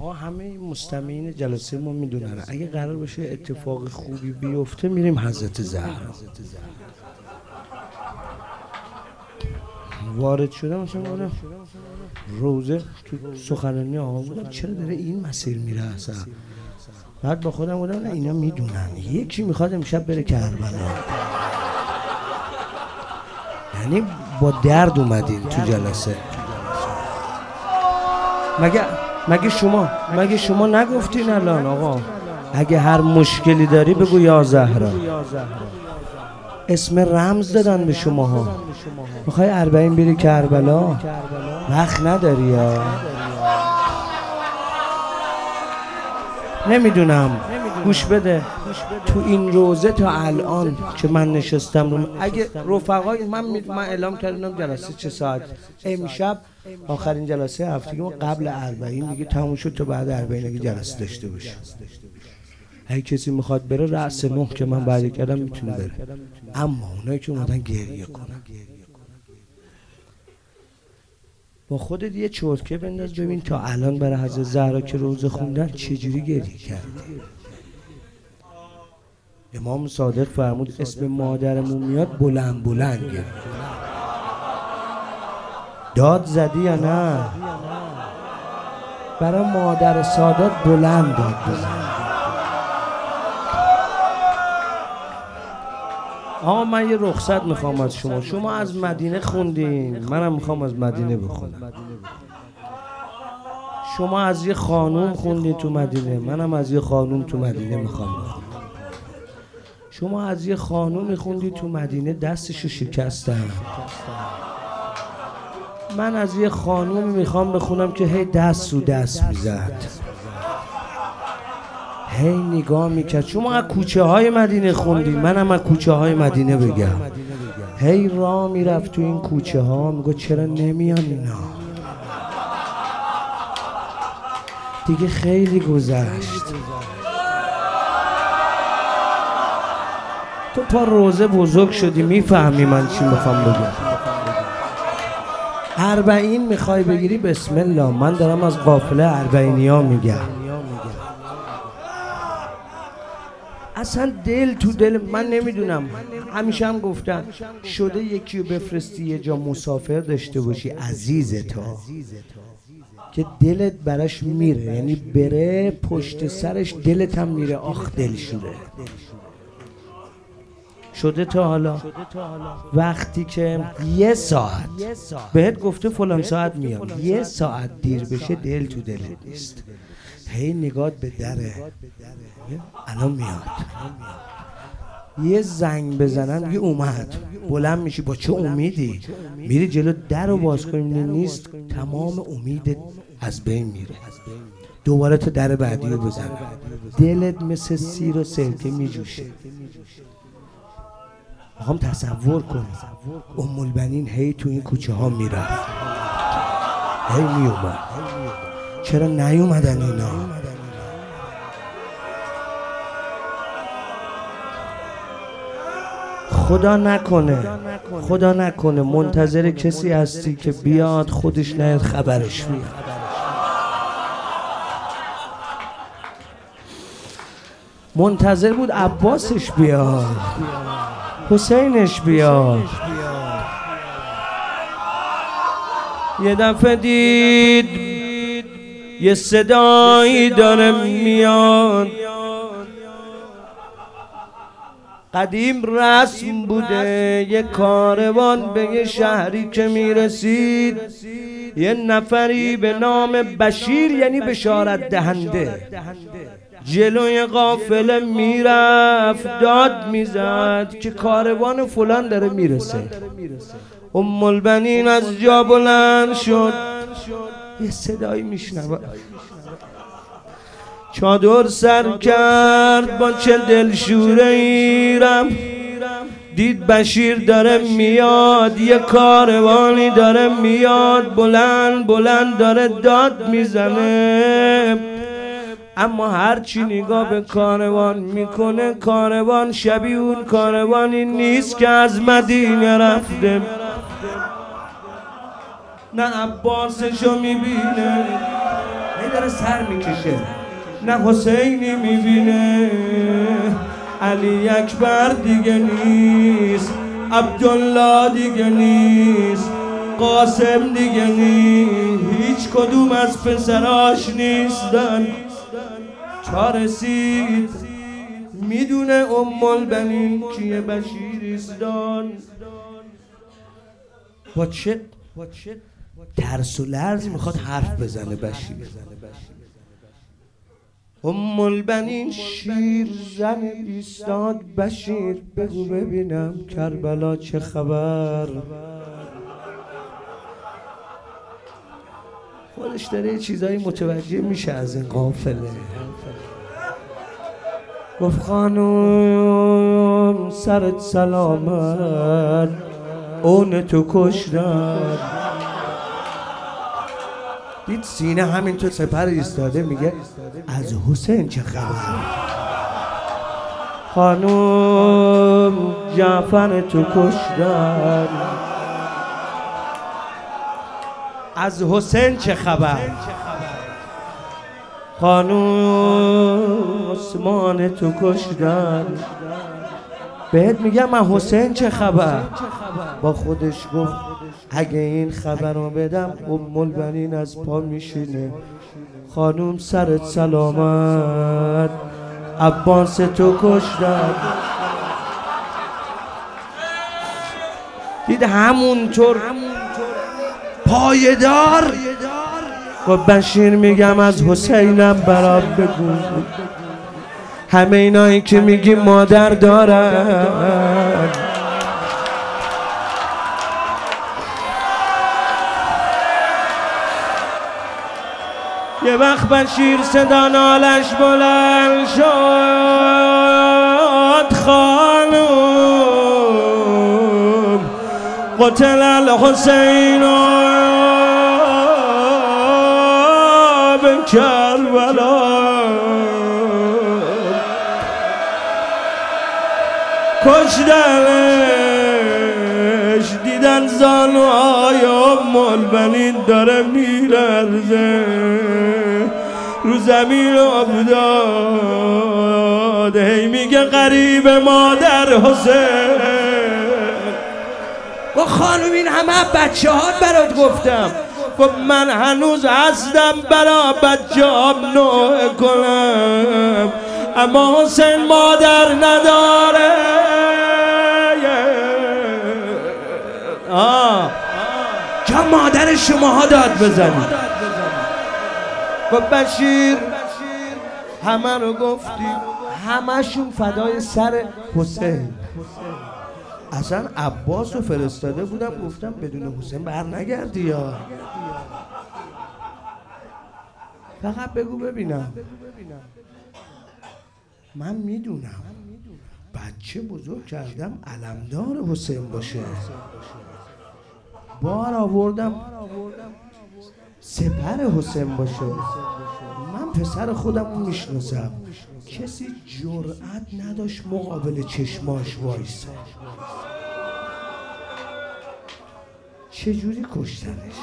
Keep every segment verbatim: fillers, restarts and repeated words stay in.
آقا همه مستمعین جلسه ما میدونن اگه قرار باشه اتفاق خوبی بیفته میریم حضرت زهرا. وارد شدم مثلا گفتم روزه تو سخنرانی آقا بودم چرا داره این مسیر میره اصلا. بعد با خودم بودم نه اینا میدونن یکی میخواد امشب بره کربلا، یعنی با درد اومدین تو جلسه. مگه مگه شما مگه شما نگفتین الان آقا اگه هر مشکلی داری بگو یا زهرا؟ اسم رمز دادن به شما ها. میخوای اربعین بری کربلا وقت نداری یا نمیدونم. گوش بده تو این روزه تا الان که من نشستم رو اگه رفقای من من اعلام کردم جلسه چه ساعت امشب آخرین جلسه هفتگی ما قبل اربعین دیگه تموم شد تا بعد اربعین اگه جلسه داشته باشه. اگه کسی میخواد بره رأس نه که من بعد کردم میتونه بره، اما اونایی که اومدن گریه کنن با خودت یه چرتکه بنداز ببین تا الان برای حضرت زهرا که روزه خوندن چجوری گریه کرد. امام صادق فرمود اسم مادرمون میاد بلند بلند گریه. داد زدی یا نه؟ برای مادر سادات بلند داد بزن. آقا من یه رخصت میخوام از شما. شما از مدینه خوندین، منم میخوام از مدینه بخونم. شما از یه خانوم خوندین تو مدینه، منم از یه خانوم تو مدینه میخوام بخونم. شما از یه خانومی خوندی تو مدینه دستشو شکستن، من از یه خانومی میخوام بخونم که هی دست رو دست میزد، هی نگاه میکرد. شما از کوچه های مدینه خوندی، منم از کوچه های مدینه بگم. هی راه میرفت تو این کوچه ها میگو چرا نمیان اینا، دیگه خیلی گذشت. تو تا روزه بزرگ شدی میفهمی من چی میخوام بگم. اربعین میخوای بگیری بسم الله، من دارم از قافله اربعینی ها میگم. اصلا دل تو دل من نمیدونم، همیشه هم گفتم شده یکی رو بفرستی یه جا مسافر داشته باشی عزیز تا که دلت براش میره، یعنی بره پشت سرش دلت هم میره. آخ دل شوره. شده تا حالا وقتی که یه ساعت بهت گفته فلان ساعت میام، یه ساعت دیر بشه دل تو دلت نیست، هی نگات به دره الان میاد، یه زنگ بزنن میگه اومد، بلند میشی با چه امیدی میری جلو در رو باز کنی نیست، تمام امیدت از بین میره. دوباره تا در بعدی رو بزن، دلت مثل سیر و سرکه میجوشه. میخوام تصور کنم ام البنین هی تو این کوچه ها میرفت، هی میومد، چرا نیومدن اینا؟ خدا نکنه خدا نکنه منتظر کسی هستی که بیاد خودش نیاد خبرش بیاد. منتظر بود عباسش بیاد، حسینش بیاد. یه دفعه دید یه صدایی داره میاد، قدیم رسم بوده یه کاروان به یه شهری که میرسید، یه نفری به نام بشیر یعنی بشارت دهنده جلوی قافله میرفت داد میزد که کاروان فلان داره میرسه. ام البنین از جا بلند شد، یه صدایی میشنوه، چادر سر کرد با چه دلشوره ایرم، دید بشیر داره میاد، یه کاروانی داره میاد، بلند بلند داره داد میزنه. اما هرچی نگاه به کاروان میکنه کاروان شبیه اون کاروانی نیست که از مدینه رفته. نه عباسشو میبینه، داره سر میکشه، نه حسینی میبینه، علی اکبر دیگه نیست، عبدالله دیگه نیست، قاسم دیگه نیست، هیچ کدوم از پسراش نیستن. تا رسید میدونه ام البنین کیه، بشیریستان. با چه ترس و لرز میخواد حرف بزنه بشیر. ام البنین شیر زن ایستاد، بشیر بگو ببینم کربلا چه خبر. خودش داره یه چیزایی متوجه میشه از این قافله. گفت خانوم سرت سلامت، اون تو کشتن. دید سینه همینطور سپر ایستاده، میگه از حسین چه خبر؟ خانوم جعفر تو کشتن، از حسین چه خبر؟ خانوم عثمان تو کشتن، بهت میگم من حسین چه خبر؟ با خودش گفت اگه این خبر رو بدم ام البنین از پا میشینه. خانوم سرت سلامت، عباس تو کشتن. دید همونطور پایدار گفت بشیر میگم از حسینم برام بگو. همه اینایی که میگی مادر دارن، یه وقت بشیر صدا نالش بلند شد، خانوم قتل الحسین به کربلا، کشتنش. دیدن زانوهای ام البنین داره میلرزه، رو زمین افتاد، هی میگه قریب مادر حسین. با خانم این همه بچه هات برات گفتم، گفت من هنوز هستم برا بچه هام نوع کنم، اما حسین مادر نداره. آه جا مادر شماها داد بزنید. گفت بشیر همه رو گفتی، همه‌شون فدای سر حسین. اصلا عباس رو فرستاده بودم، گفتم بدون حسین بر نگردی، یا فقط بگو ببینم. من میدونم بچه بزرگ کردم علمدار حسین باشه، بار آوردم سپر حسین باشه. من پسر خودم رو میشناسم، کسی جرأت نداشت مقابل چشماش وایسه. چجوری کشتنش؟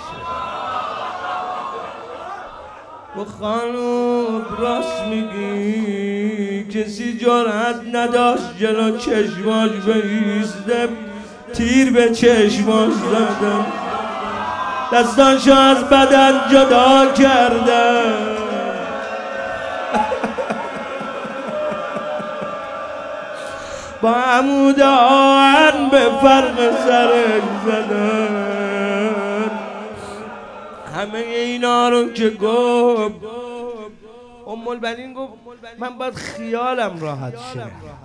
و خانوم راست میگی، کسی جرأت نداشت جلو چشماش بایسته، تیر به چشماش زدم، دستاشو از بدن جدا کردم. با عمود آهن به فرق سرش زدن. همه اینا رو که گفت ام البنین گفت من باید خیالم راحت شه،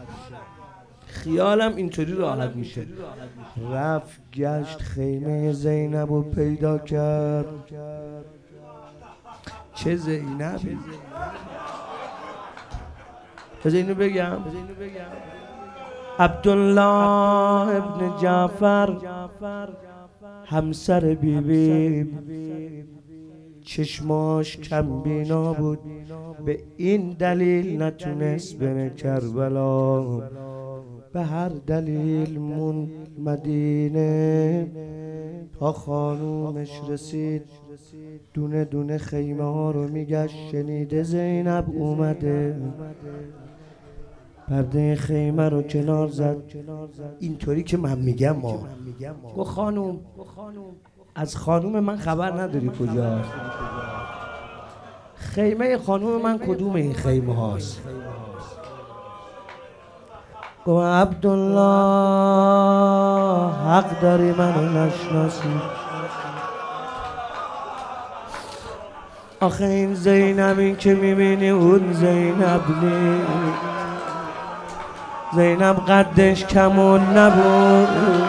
خیالم اینطوری راحت میشه. رفت گشت خیمه زینب رو پیدا کرد. چه زینبی؟ بذار اینو بگم. عبدالله ابن جعفر همسر بیبی، چشماش کم بینا بود، به این دلیل نتونست بره کربلا. به هر دلیل موند مدینه تا خانومش رسید دونه دونه خیمه ها رو میگشت، شنیده زینب اومده، پرده خیمه رو کنار زد. اینطوری که من میگم ما گو خانوم از خانوم من خبر نداری کجاست؟ خیمه خانوم من کدوم این خیمه هاست؟ گو عبدالله حق داری منو نشناسی، آخه این زینب این که میبینی اون زینب نی، زینب قدش کمون نبود،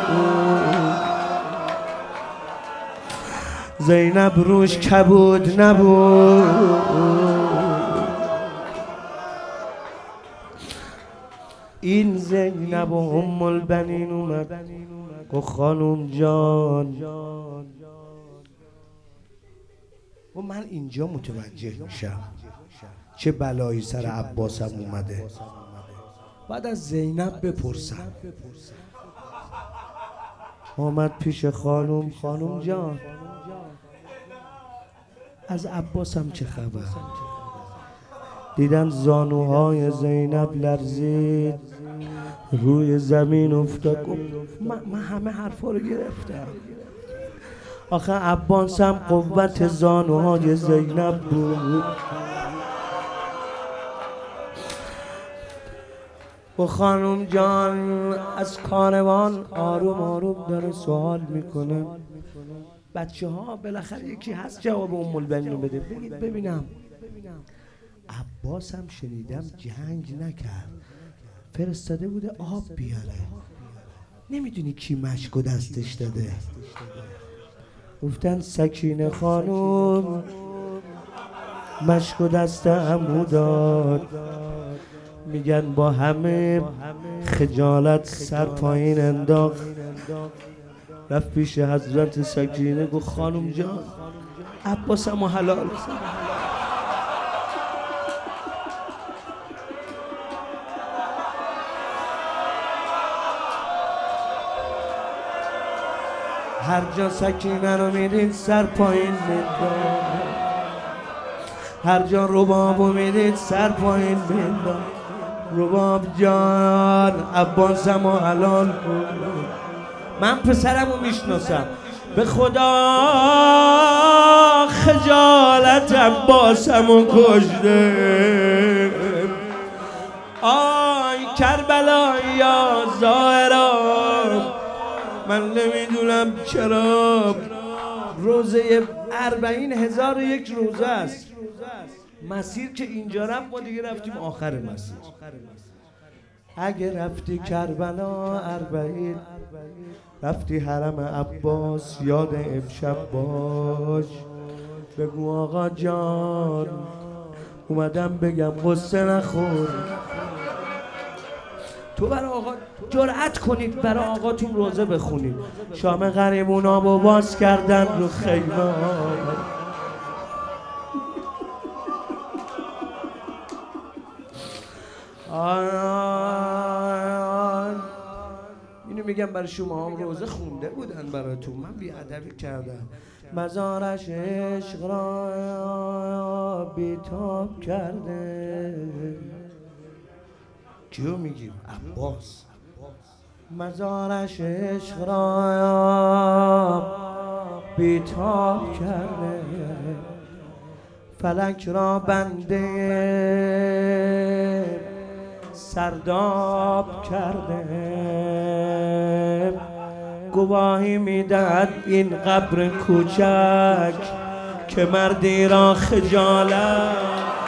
زینب روش کبود نبود، این زینب و ام البنین اومد گو خانوم جان. و من اینجا متوجه میشم چه بلایی سر عباسم اومده. بعد از زینب بپرسم، آمد پیش خانوم، خانوم جان از عباسم چه خبر؟ دیدن زانوهای زینب لرزید، روی زمین افتاد. من, من همه حرفا رو گرفتم. آخه عباسم قوت زانوهای زینب بود. و خانوم جان از کاروان آروم آروم داره سوال میکنه. بچه ها بالاخره یکی هست جواب ام البنین رو بده. بگید ببینم. عباس هم شنیدم جنگ نکرد، فرستاده بوده آب بیاره. نمیدونی کی مشک و دستش داده؟ گفتن سکینه خانوم مشک و دست عمو داد. میگن با همه خجالت سر پایین انداخت، رفت پیش حضرت سکینه گفت خانوم جان عباسم و حلال. هر جا سکینه رو میدید سر پایین میداد، هر جا رباب رو میدید سر پایین میداد. رباب جان عباسم و حلال کن. من پسرم رو میشناسم، به خدا خجالت عباسم رو کشته. آی کربلا یا ظاهرا، من نمیدونم چرا روزه اربعین هزار و یک روزه است. مسیر که اینجا رفت ما دیگه رفتیم آخر مسیر. اگه رفتی کربلا اربعین، رفتی حرم عباس، یاد امشب باش. بگو آقا جان اومدم بگم قصه نخور. تو برای آقا جرأت کنید برای آقاتون روزه بخونید. شام غریبونا رو باز کردن رو خیمه. اینو میگم برای شما هم روزه خونده بودن براتون، من بی‌ادبی کردم. مزارش عشق را بیتاب کرده. کیو میگیم؟ عباس. مزارش عشق را بیتاب کرده، فلک را بنده سرداب کرده. گواهی میدهد این قبر کوچک که مردی را خجالت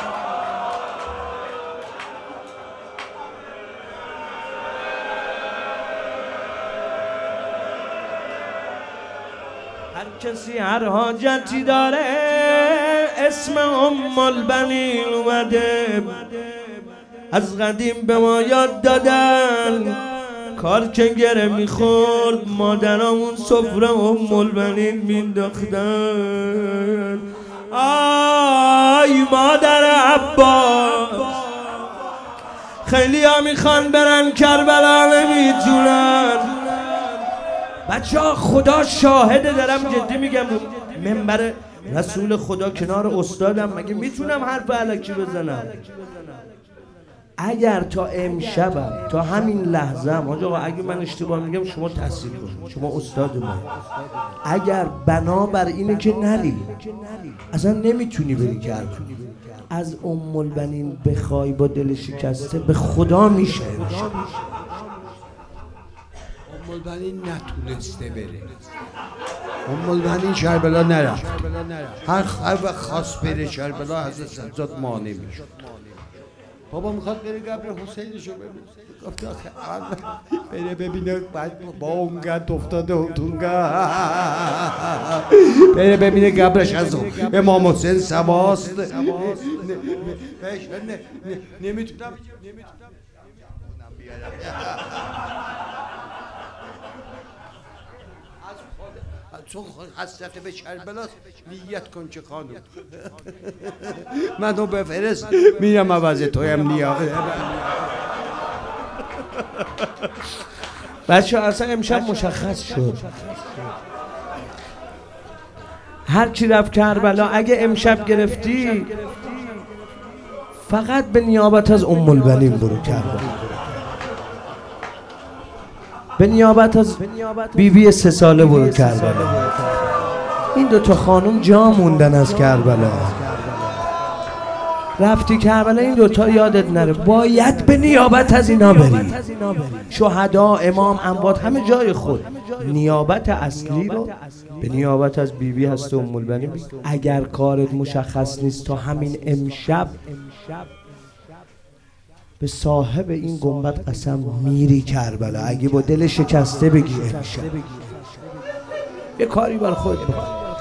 هر کسی هر حاجتی داره اسم ام البنین اومده. از قدیم به ما یاد دادن کار که گره میخورد مادرامون سفره ام البنین مینداختن. آی مادر عباس، خیلی ها میخوان برن کربلا نمیتونن. بچه ها خدا شاهده، دارم جدی میگم، منبر رسول خدا کنار استادم، مگه میتونم حرف الکی بزنم؟ اگر تا امشبم تا همین لحظه ام حاج آقا، اگه من اشتباه میگم شما تصحیح کنید، شما استاد من، اگر بنابر اینه که نری، اصلا نمیتونی بری کرد از ام البنین بخوای با دل شکسته، به خدا میشه. ام البنین نتونسته بره، ام البنین کربلا نرفت. هر هر وقت خواست بره کربلا حضرت سجاد مانع میشد. بابا میخواد بره قبر حسینشو ببینه، گفت آخه بره ببینه بعد با اون گرد افتاده اونگا بره ببینه قبرش از امام حسین سواست. نمیتونم چون حسرت به کربلاست، نیت کن که خانم منو بفرست میرم عوض تویم نیا. بچه اصلا امشب مشخص شد هر کی رفت کربلا. اگه امشب گرفتی فقط به نیابت از ام البنین برو کربلا، به نیابت از بیبی بی سه ساله برو کربلا. این دوتا خانم جا موندن از کربلا. رفتی کربلا این دوتا یادت نره، باید به نیابت از اینا بری. شهدا، امام، اموات همه جای خود، نیابت اصلی رو به نیابت از بیبی بی هست ام البنین. اگر کارت مشخص نیست تا همین امشب، به صاحب این گنبد قسم میری کربلا. اگه با دل شکسته بگی امشب، یه کاری بر خود بکن.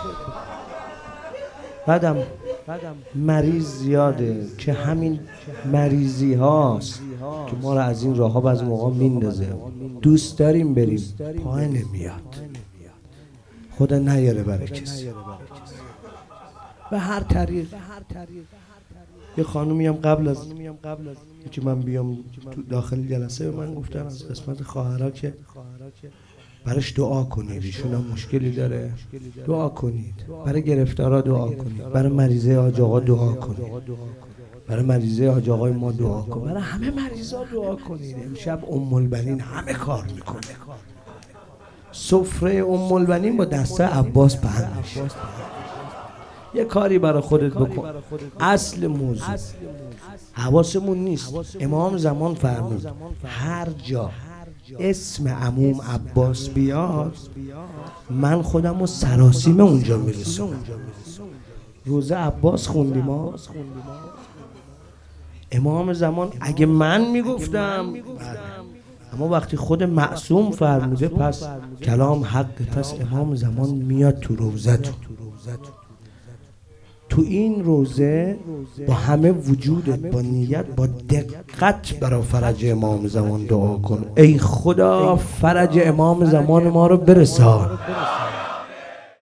بعدم مریض زیاده که همین مریضی هاست که ما را از این راه ها بعض موقع میندازه. دوست داریم بریم، پای نمیاد، خدا نیاره برای کسی. به هر طریق یه خانومی هم قبل از که من بیام داخل جلسه به من گفتن از قسمت خواهرها که براش دعا کنید، ایشون هم مشکلی داره، دعا کنید. برای گرفتارا دعا کنید، برای مریضه حاج آقا دعا کنید، برای مریضه حاج آقای ما دعا کنید، برای همه مریضا دعا کنید. امشب ام البنین همه کار میکنه. سفره ام البنین با دسته عباس پهن میشه. یه کاری برای خودت بکن. اصل موضوع حواسمون نیست. امام زمان فرمود هر جا اسم عموم عباس بیاد، من خودم رو سراسیمه اونجا میرسونم. روزه عباس خوندیم ما. امام زمان اگه من میگفتم، اما وقتی خود معصوم فرموده پس کلام حق، پس امام زمان میاد تو روزتون. تو این روزه با همه وجودت، با نیت، با دقت برای فرج امام زمان دعا کن. ای خدا فرج امام زمان ما رو برسان.